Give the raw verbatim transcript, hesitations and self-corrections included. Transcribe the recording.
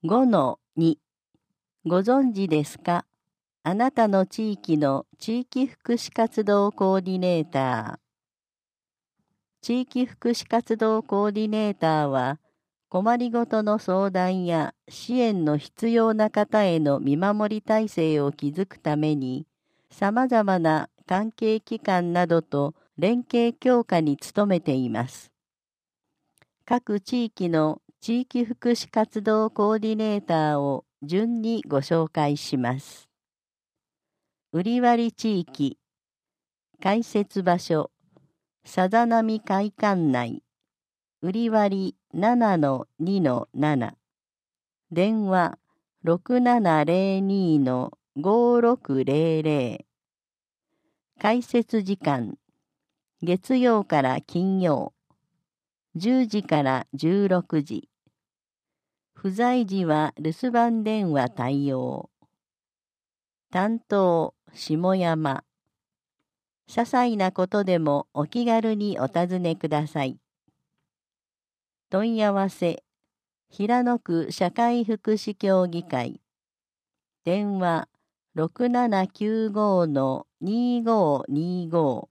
ごのに ご存知ですか？あなたの地域の地域福祉活動コーディネーター。地域福祉活動コーディネーターは、困りごとの相談や支援の必要な方への見守り体制を築くために、様々な関係機関などと連携強化に努めています。各地域の地域福祉活動コーディネーターを順にご紹介します。売割地域、開設場所、さざなみ会館内、売割 ななのにのなな、電話 ろくななぜろにのごろくぜろぜろ、開設時間、月曜から金曜、じゅうじからじゅうろくじ、不在時は留守番電話対応。担当、下山。些細なことでもお気軽にお尋ねください。問い合わせ、平野区社会福祉協議会。電話 ろくななきゅうごのにごにご